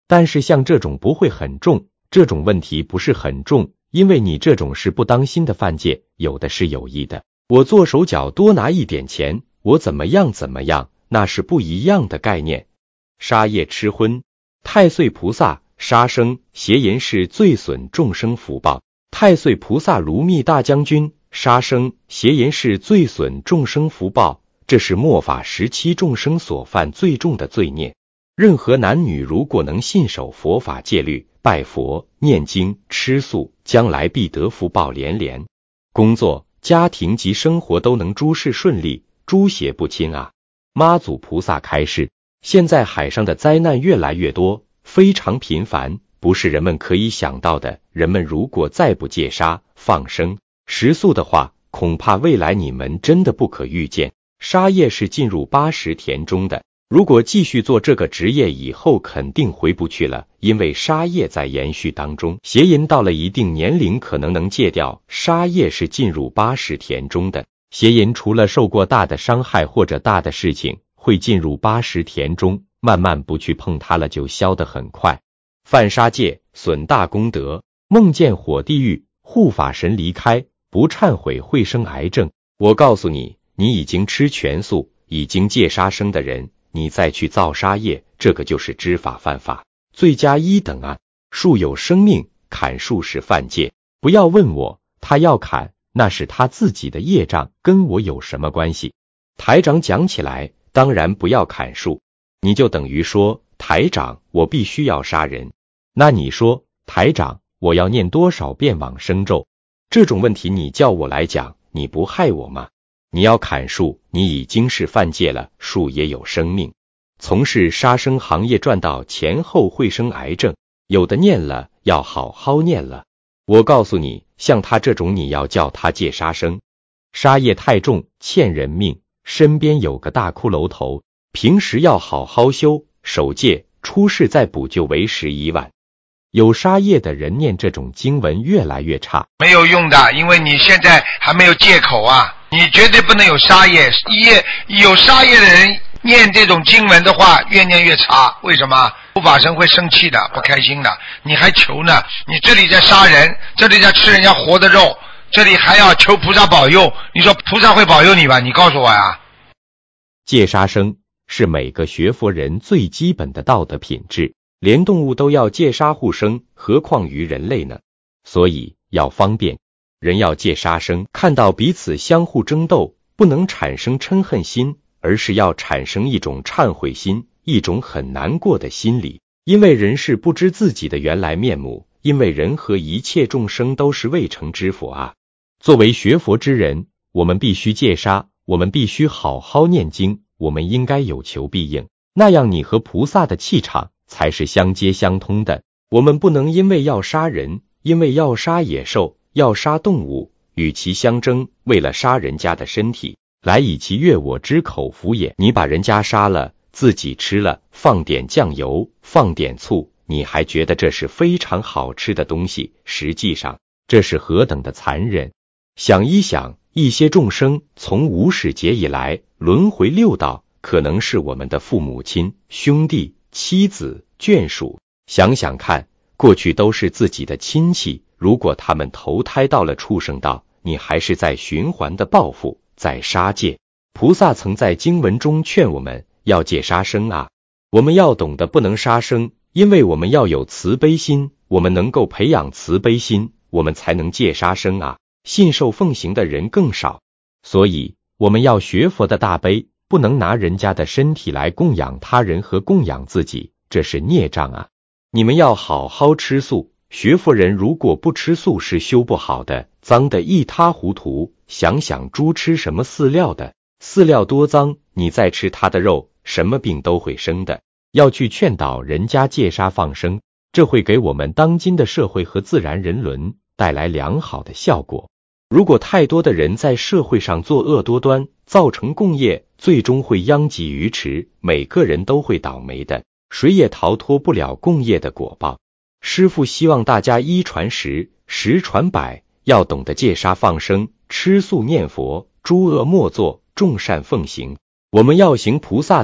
但是像这种不会很重，这种问题不是很重，因为你这种是不当心的犯戒，有的是有意的。我做手脚多拿一点钱，我怎么样，那是不一样的概念。杀业吃荤，太岁菩萨杀生邪淫是最损众生福报。太岁菩萨如密大将军杀生邪淫是最损众生福报，这是末法时期众生所犯最重的罪孽。任何男女如果能信守佛法戒律，拜佛念经吃素，将来必得福报连连，工作家庭及生活都能诸事顺利，诸邪不侵啊。妈祖菩萨开示，现在海上的灾难越来越多，非常频繁，不是人们可以想到的。人们如果再不戒杀放生食素的话，恐怕未来你们真的不可预见。杀业是进入80田中的，如果继续做这个职业，以后肯定回不去了，因为杀业在延续当中。邪淫到了一定年龄可能能戒掉，杀业是进入80田中的。邪淫除了受过大的伤害或者大的事情，会进入80田中，慢慢不去碰它了，就消得很快。犯杀戒损大功德，梦见火地狱，护法神离开，不忏悔会生癌症。我告诉你，你已经吃全素，已经戒杀生的人，你再去造杀业，这个就是知法犯法，罪加1等啊。树有生命，砍树是犯戒。不要问我，他要砍，那是他自己的业障，跟我有什么关系？台长讲起来，当然不要砍树，你就等于说，台长，我必须要杀人。那你说，台长，我要念多少遍往生咒？这种问题你叫我来讲，你不害我吗？你要砍树，你已经是犯戒了，树也有生命。从事杀生行业赚到钱后会生癌症，有的念了要好好念了。我告诉你，像他这种你要叫他戒杀生，杀业太重，欠人命，身边有个大骷髅头，平时要好好修守戒，出事再补就为11万。有杀业的人念这种经文越来越差， 没有用的，因为你现在还没有戒口啊，你绝对不能有杀业。有杀业的人念这种经文的话，越念越差。为什么？护法神会生气的，不开心的。你还求呢？你这里在杀人，这里在吃人家活的肉，这里还要求菩萨保佑，你说菩萨会保佑你吧？你告诉我呀。 戒杀生是每个学佛人最基本的道德品质，连动物都要戒杀护生，何况于人类呢？所以要方便，人要戒杀生，看到彼此相互争斗，不能产生嗔恨心，而是要产生一种忏悔心，一种很难过的心理。因为人是不知自己的原来面目，因为人和一切众生都是未成之佛啊。作为学佛之人，我们必须戒杀，我们必须好好念经，我们应该有求必应，那样你和菩萨的气场才是相接相通的。我们不能因为要杀人，因为要杀野兽，要杀动物，与其相争，为了杀人家的身体，来以其悦我之口福也。你把人家杀了，自己吃了，放点酱油，放点醋，你还觉得这是非常好吃的东西，实际上这是何等的残忍。想一想，一些众生从无始劫以来轮回六道，可能是我们的父母亲、兄弟、妻子、眷属，想想看，过去都是自己的亲戚，如果他们投胎到了畜生道，你还是在循环的报复，在杀戒。菩萨曾在经文中劝我们要戒杀生啊，我们要懂得不能杀生，因为我们要有慈悲心，我们能够培养慈悲心，我们才能戒杀生啊。信受奉行的人更少，所以我们要学佛的大悲，不能拿人家的身体来供养他人和供养自己，这是孽障啊。你们要好好吃素，学佛人如果不吃素是修不好的，脏得一塌糊涂。想想猪吃什么饲料的，饲料多脏，你再吃它的肉，什么病都会生的。要去劝导人家戒杀放生，这会给我们当今的社会和自然人伦带来良好的效果。如果太多的人在社会上作恶多端，造成共业，最终会殃及鱼池，每个人都会倒霉的，谁也逃脱不了共业的果报。师父希望大家一传十，十传百，要懂得戒杀放生，吃素念佛，诸恶莫作，众善奉行。我们要行菩萨道，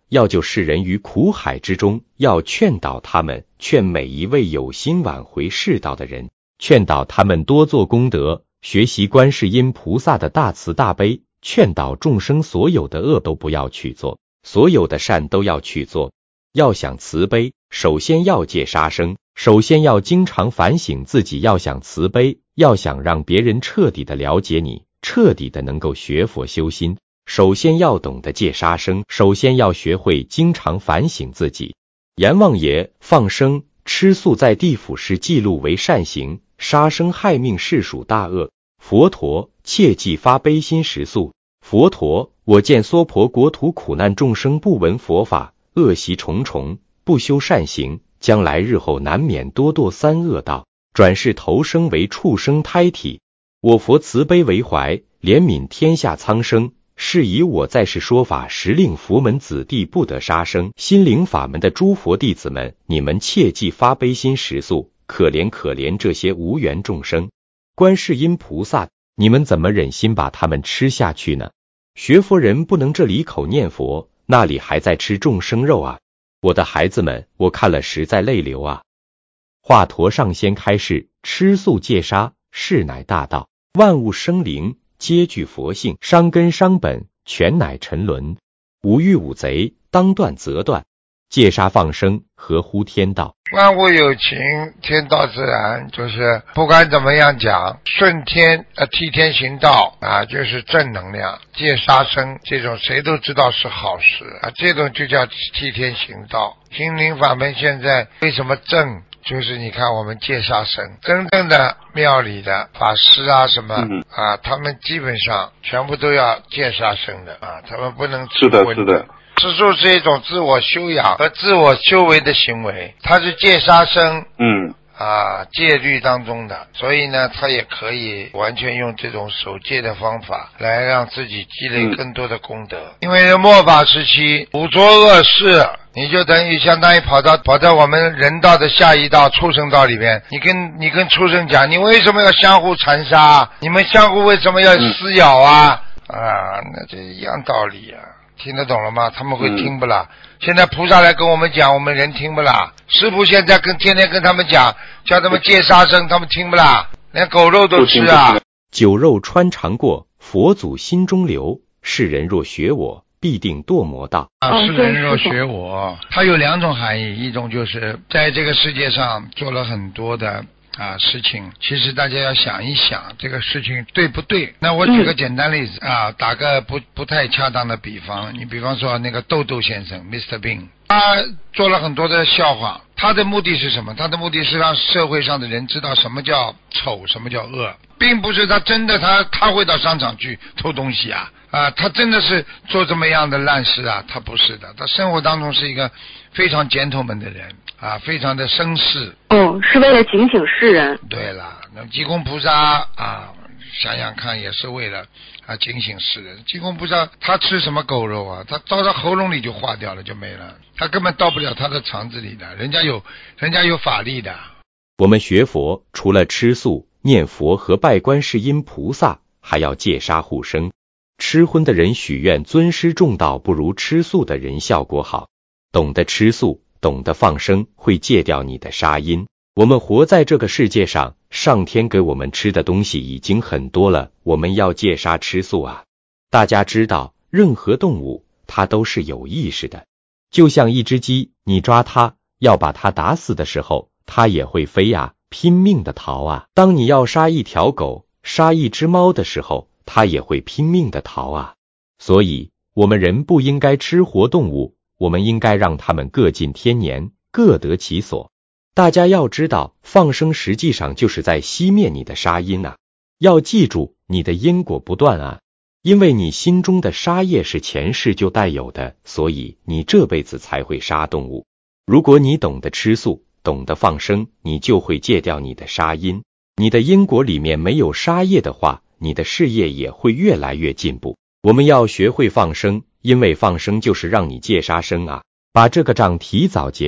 要救世人于苦海之中，要劝导他们，劝每一位有心挽回世道的人，劝导他们多做功德，学习观世音菩萨的大慈大悲，劝导众生所有的恶都不要去做，所有的善都要去做。要想慈悲，首先要戒杀生，首先要经常反省自己，要想慈悲，要想让别人彻底的了解你，彻底的能够学佛修心，首先要懂得戒杀生，首先要学会经常反省自己。阎王爷放生吃素在地府是记录为善行，杀生害命是属大恶。佛陀切记发悲心食素。佛陀，我见娑婆国土苦难众生不闻佛法，恶习重重，不修善行，将来日后难免多堕三恶道，转世投生为畜生胎体。我佛慈悲为怀，怜悯天下苍生，是以我在世说法时，令佛门子弟不得杀生。心灵法门的诸佛弟子们，你们切记发悲心食素，可怜可怜这些无缘众生。观世音菩萨，你们怎么忍心把他们吃下去呢？学佛人不能这里口念佛，那里还在吃众生肉啊！我的孩子们，我看了实在泪流啊！华佗上仙开示，吃素戒杀，是乃大道，万物生灵皆具佛性，伤根伤本，全乃沉沦。无欲无贼，当断则断。戒杀放生，合乎天道。 万物有情，天道自然，就是不管怎么样讲，顺天替天行道啊，就是正能量。戒杀生这种谁都知道是好事啊，这种就叫替天行道。心灵法门现在为什么正？就是你看我们戒杀生，真正的庙里的法师啊什么啊，他们基本上全部都要戒杀生的啊，他们不能吃荤的。是的。吃素是一种自我修养和自我修为的行为，它是戒杀生戒律当中的，所以呢他也可以完全用这种守戒的方法来让自己积累更多的功德。因为末法时期捕捉恶事，你就相当于跑到我们人道的下一道畜生道里边，你跟畜生讲，你为什么要相互残杀？你们相互为什么要撕咬啊？那这一样道理啊。听得懂了吗？他们会听不啦？现在菩萨来跟我们讲，我们人听不啦？师父现在天天跟他们讲，叫他们戒杀生，他们听不啦？连狗肉都吃啊！ 酒肉穿肠过，佛祖心中留。世人若学我，必定堕魔道。 世人若学我，它有两种含义，一种就是在这个世界上做了很多的事情，其实大家要想一想这个事情对不对。那我举个简单例子打个不太恰当的比方，你比方说那个豆豆先生 Mr. Bean， 他做了很多的笑话，他的目的是什么？他的目的是让社会上的人知道什么叫丑，什么叫恶，并不是他真的他会到商场去偷东西他真的是做这么样的烂事他不是的，他生活当中是一个非常gentleman的人非常的绅士。 是为了警醒世人。 对了，那济公菩萨想想看也是为了警醒世人。济公菩萨他吃什么狗肉他到他喉咙里就化掉了，就没了，他根本到不了他的肠子里的，人家有法力的。 我们学佛除了吃素、念佛和拜观世音菩萨，还要戒杀护生。吃荤的人许愿尊师重道，不如吃素的人效果好。懂得吃素，懂得放生，会戒掉你的杀因。我们活在这个世界上，上天给我们吃的东西已经很多了，我们要戒杀吃素大家知道，任何动物它都是有意识的，就像一只鸡，你抓它，要把它打死的时候，它也会飞拼命的逃当你要杀一条狗，杀一只猫的时候，它也会拼命的逃所以我们人不应该吃活动物，我们应该让它们各尽天年，各得其所。大家要知道，放生实际上就是在熄灭你的杀因要记住，你的因果不断因为你心中的杀业是前世就带有的，所以你这辈子才会杀动物。如果你懂得吃素，懂得放生，你就会戒掉你的杀因。你的因果里面没有杀业的话，你的事业也会越来越进步。我们要学会放生，因为放生就是让你戒杀生把这个账提早结掉，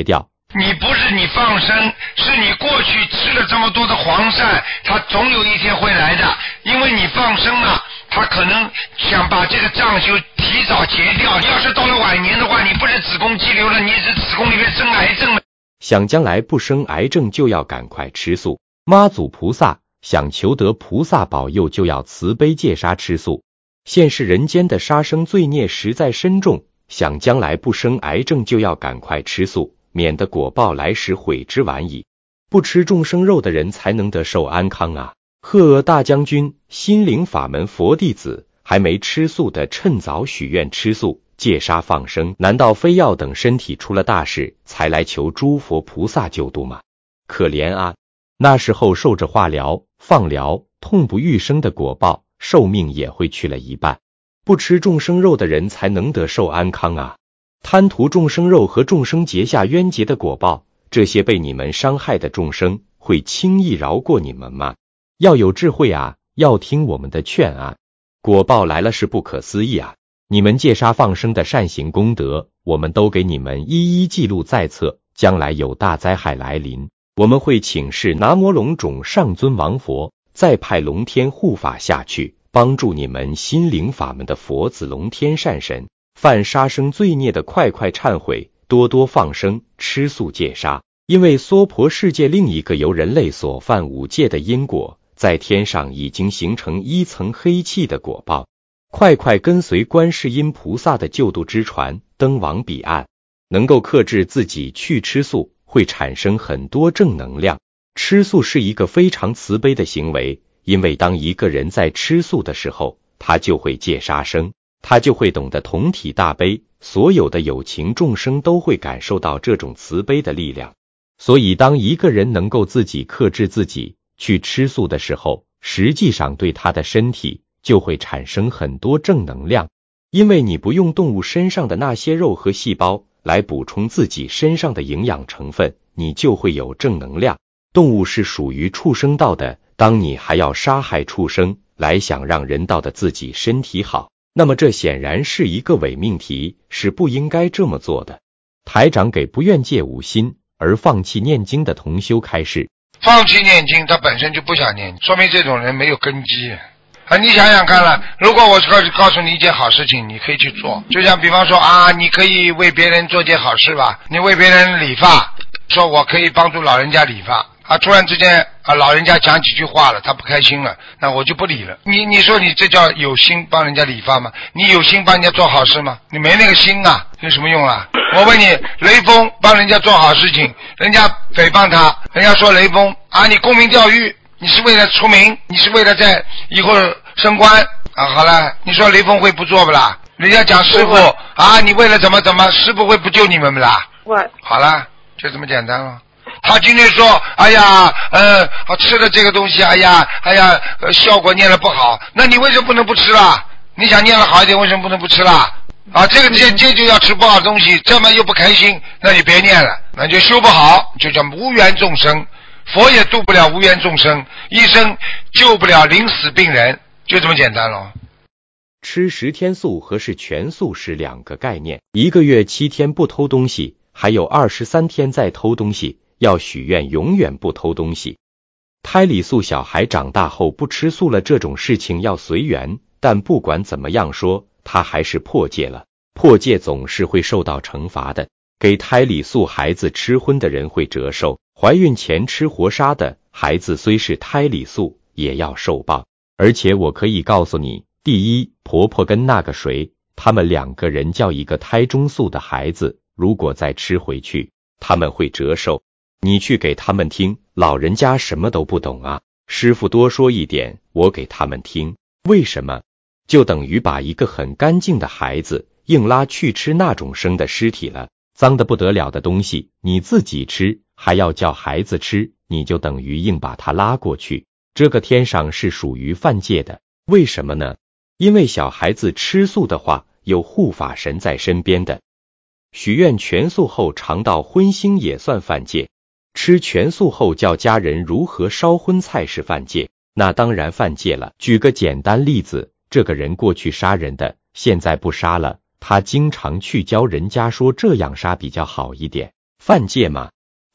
你不是你放生，是你过去吃了这么多的黄鳝，它总有一天会来的，因为你放生了，它可能想把这个账就提早结掉。要是到了晚年的话，你不是子宫肌瘤了，你是子宫里面生癌症了。 想将来不生癌症，就要赶快吃素。妈祖菩萨想求得菩萨保佑，就要慈悲戒杀吃素。现世人间的杀生罪孽实在深重，想将来不生癌症，就要赶快吃素，免得果报来时悔之晚矣。不吃众生肉的人才能得寿安康啊！贺额大将军，心灵法门佛弟子，还没吃素的趁早许愿吃素，戒杀放生，难道非要等身体出了大事才来求诸佛菩萨救度吗？可怜啊！那时候受着化疗、放疗，痛不欲生的果报，寿命也会去了一半。不吃众生肉的人才能得寿安康啊！贪图众生肉和众生结下冤结的果报，这些被你们伤害的众生会轻易饶过你们吗？要有智慧啊，要听我们的劝啊！果报来了是不可思议啊！你们戒杀放生的善行功德，我们都给你们一一记录在册，将来有大灾害来临，我们会请示南无龙种上尊王佛，再派龙天护法下去，帮助你们心灵法门的佛子龙天善神，犯杀生罪孽的快快忏悔，多多放生，吃素戒杀。因为娑婆世界另一个由人类所犯五戒的因果，在天上已经形成一层黑气的果报，快快跟随观世音菩萨的救度之船，登往彼岸。能够克制自己去吃素，会产生很多正能量。吃素是一个非常慈悲的行为，因为当一个人在吃素的时候，他就会戒杀生，他就会懂得同体大悲，所有的有情众生都会感受到这种慈悲的力量。所以当一个人能够自己克制自己去吃素的时候，实际上对他的身体就会产生很多正能量，因为你不用动物身上的那些肉和细胞来补充自己身上的营养成分，你就会有正能量。动物是属于畜生道的，当你还要杀害畜生来想让人道的自己身体好，那么这显然是一个伪命题，是不应该这么做的。台长给不愿戒五心而放弃念经的同修开示， 放弃念经他本身就不想念，说明这种人没有根基啊！你想想看了，如果我告诉你一件好事情，你可以去做，就像比方说啊，你可以为别人做件好事吧，你为别人理发，说我可以帮助老人家理发啊，突然之间啊，老人家讲几句话了，他不开心了，那我就不理了。你说你这叫有心帮人家理发吗？你有心帮人家做好事吗？你没那个心啊，有什么用啊？我问你，雷锋帮人家做好事情，人家诽谤他，人家说雷锋啊，你沽名钓誉，你是为了出名，你是为了在以后升官啊。好了，你说雷锋会不做不啦？人家讲师傅啊，你为了怎么，师傅会不救你们不啦？好了，就这么简单了。他今天说，哎呀，吃了这个东西，哎呀，效果念了不好，那你为什么不能不吃啦？你想念了好一点，为什么不能不吃啦？啊，这就要吃不好的东西，这么又不开心，那你别念了，那就修不好，就叫无缘众生。佛也度不了无缘众生，医生救不了临死病人，就这么简单了。 吃10天素和是全素是两个概念，一个月7天不偷东西，还有23天再偷东西，要许愿永远不偷东西。胎里素小孩长大后不吃素了，这种事情要随缘，但不管怎么样说，他还是破戒了，破戒总是会受到惩罚的。给胎里素孩子吃荤的人会折寿，怀孕前吃活杀的孩子虽是胎里素也要受报。而且我可以告诉你，第一，婆婆跟那个谁，他们2个人叫一个胎中素的孩子，如果再吃回去，他们会折寿。你去给他们听，老人家什么都不懂啊，师父多说一点，我给他们听。为什么？就等于把一个很干净的孩子硬拉去吃那种生的尸体了，脏得不得了的东西，你自己吃，还要叫孩子吃，你就等于硬把他拉过去。这个天上是属于犯戒的。为什么呢？因为小孩子吃素的话，有护法神在身边的。许愿全素后尝到荤腥也算犯戒。吃全素后叫家人如何烧荤菜是犯戒，那当然犯戒了。举个简单例子，这个人过去杀人的，现在不杀了，他经常去教人家说这样杀比较好一点，犯戒吗？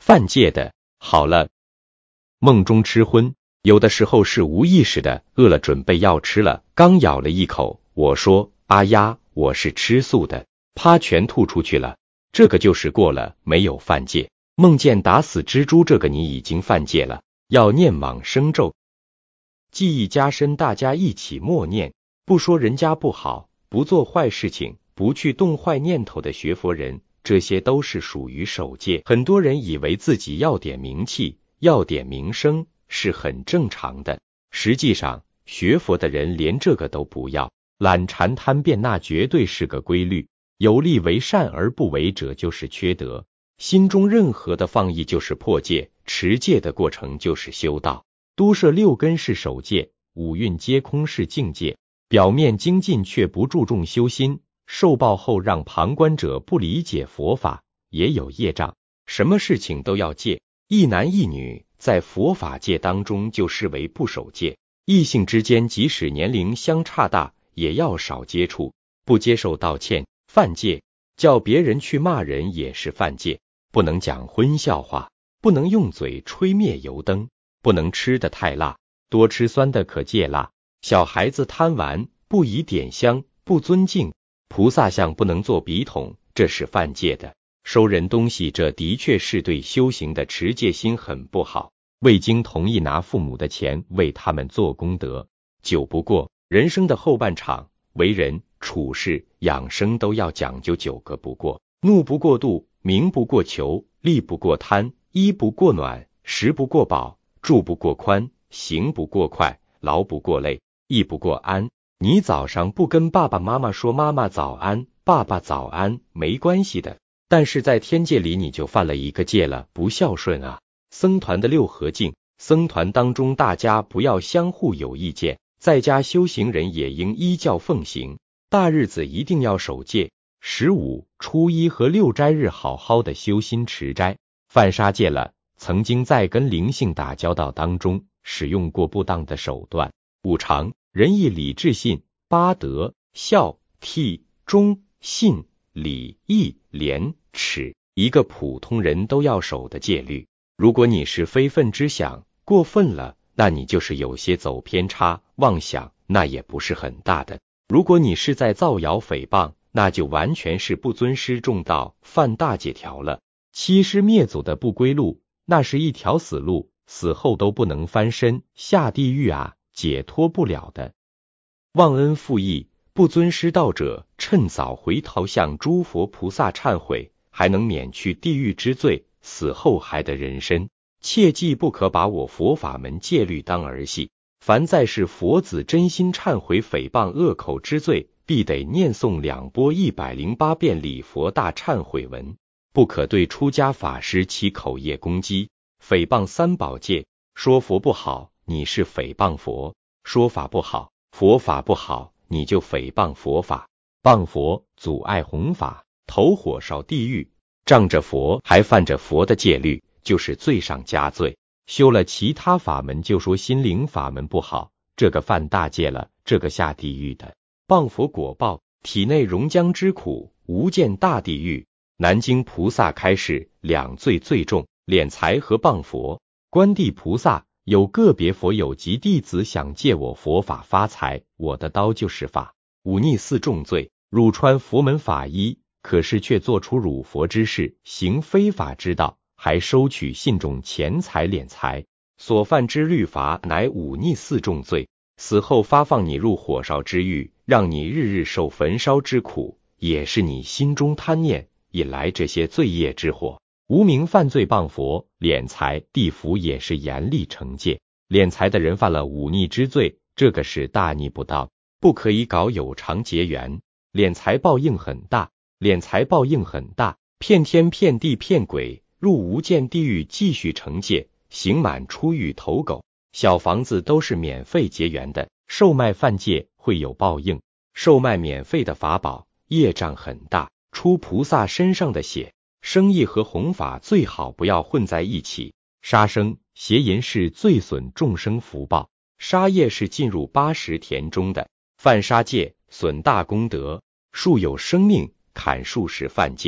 犯戒的。好了，梦中吃荤，有的时候是无意识的，饿了准备要吃了，刚咬了一口，我说啊呀，我是吃素的，啪全吐出去了，这个就是过了，没有犯戒。梦见打死蜘蛛，这个你已经犯戒了，要念往生咒。记忆加深，大家一起默念，不说人家不好，不做坏事情，不去动坏念头的学佛人，这些都是属于守戒。很多人以为自己要点名气，要点名声是很正常的，实际上学佛的人连这个都不要，懒馋贪变那绝对是个规律。有力为善而不为者就是缺德，心中任何的放逸就是破戒，持戒的过程就是修道。都摄六根是守戒，五蕴皆空是境界，表面精进却不注重修心，受报后让旁观者不理解佛法，也有业障。什么事情都要戒，一男一女在佛法界当中就视为不守戒，异性之间即使年龄相差大，也要少接触，不接受道歉，犯戒，叫别人去骂人也是犯戒，不能讲荤笑话，不能用嘴吹灭油灯，不能吃得太辣，多吃酸的可戒辣。小孩子贪玩，不宜点香，不尊敬菩萨像，不能做笔筒，这是犯戒的。收人东西，这的确是对修行的持戒心很不好。未经同意拿父母的钱为他们做功德，酒不过。人生的后半场，为人处事养生都要讲究9个不过：怒不过度，名不过求，利不过贪，衣不过暖，食不过饱，住不过宽，行不过快，劳不过累，逸不过安。你早上不跟爸爸妈妈说妈妈早安，爸爸早安，没关系的，但是在天界里你就犯了一个戒了，不孝顺啊。僧团的6合敬，僧团当中大家不要相互有意见，在家修行人也应依教奉行，大日子一定要守戒，15、初一和6斋日好好的修心持斋。犯杀戒了，曾经在跟灵性打交道当中使用过不当的手段。5常、仁义礼智信、8德、孝悌忠信礼义廉耻，一个普通人都要守的戒律。如果你是非分之想，过分了，那你就是有些走偏差，妄想，那也不是很大的。如果你是在造谣诽谤，那就完全是不尊师重道，犯大戒条了。欺师灭祖的不归路，那是一条死路，死后都不能翻身，下地狱啊，解脱不了的。忘恩负义，不尊师道者，趁早回头向诸佛菩萨忏悔，还能免去地狱之罪，死后还得人身。切记不可把我佛法门戒律当儿戏，凡在世佛子真心忏悔诽谤恶口之罪，必得念诵2波108遍礼佛大忏悔文，不可对出家法师起口业攻击，诽谤3宝戒。说佛不好，你是诽谤佛；说法不好，佛法不好，你就诽谤佛法。谤佛阻碍弘法，投火烧地狱，仗着佛还犯着佛的戒律，就是罪上加罪。修了其他法门就说心灵法门不好，这个犯大戒了，这个下地狱的。谤佛果报，体内熔浆之苦，无间大地狱。南京菩萨开示2罪最重，敛财和谤佛。观地菩萨有个别佛友及弟子想借我佛法发财，我的刀就是法。忤逆4重罪，辱穿佛门法衣，可是却做出辱佛之事，行非法之道，还收取信众钱财敛财，所犯之律罚乃忤逆4重罪。死后发放你入火烧之狱，让你日日受焚烧之苦，也是你心中贪念引来这些罪业之祸。无名犯罪谤佛敛财，地府也是严厉惩戒。敛财的人犯了忤逆之罪，这个是大逆不道，不可以搞有偿结缘。敛财报应很大，敛财报应很大，骗天骗地骗鬼，入无间地狱继续惩戒，刑满出狱投狗。小房子都是免费结缘的，售卖犯戒会有报应，售卖免费的法宝业障很大，出菩萨身上的血。生意和弘法最好不要混在一起。杀生邪淫是最损众生福报，杀业是进入80田中的。犯杀戒损大功德，树有生命，砍树是犯戒。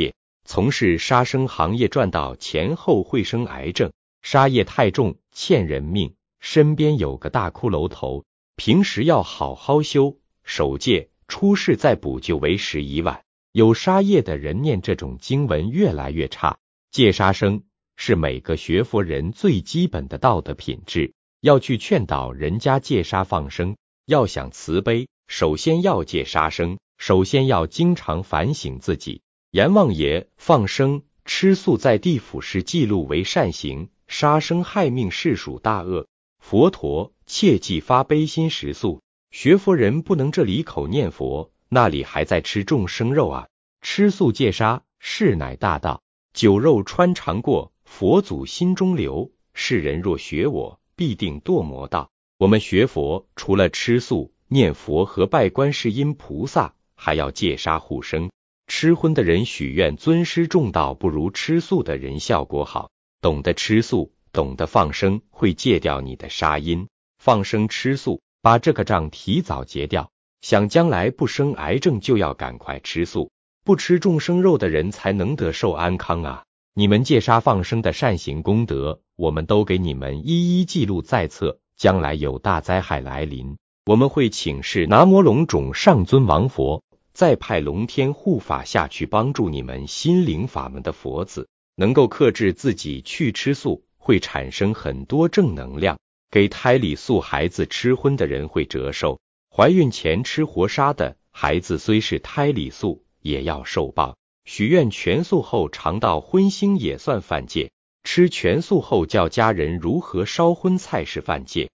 从事杀生行业赚到钱后会生癌症，杀业太重，欠人命。身边有个大骷髅头，平时要好好修守戒，出事再补救为时已晚。有杀业的人念这种经文越来越差。戒杀生是每个学佛人最基本的道德品质，要去劝导人家戒杀放生。要想慈悲，首先要戒杀生，首先要经常反省自己。阎王爷放生吃素在地府是记录为善行，杀生害命是属大恶。佛陀切忌发悲心食素，学佛人不能这里口念佛，那里还在吃众生肉啊！吃素戒杀是乃大道，酒肉穿肠过，佛祖心中留。世人若学我，必定堕魔道。我们学佛除了吃素、念佛和拜观世音菩萨，还要戒杀护生。吃荤的人许愿尊师重道，不如吃素的人效果好。懂得吃素，懂得放生，会戒掉你的杀因。放生吃素，把这个账提早结掉。想将来不生癌症，就要赶快吃素，不吃众生肉的人才能得寿安康啊！你们戒杀放生的善行功德，我们都给你们一一记录在册。将来有大灾害来临，我们会请示南无龙种上尊王佛，再派龙天护法下去帮助你们心灵法门的佛子，能够克制自己去吃素，会产生很多正能量。给胎里素孩子吃荤的人会折寿，怀孕前吃活杀的孩子虽是胎里素，也要受报。许愿全素后尝到荤腥也算犯戒，吃全素后教家人如何烧荤菜是犯戒。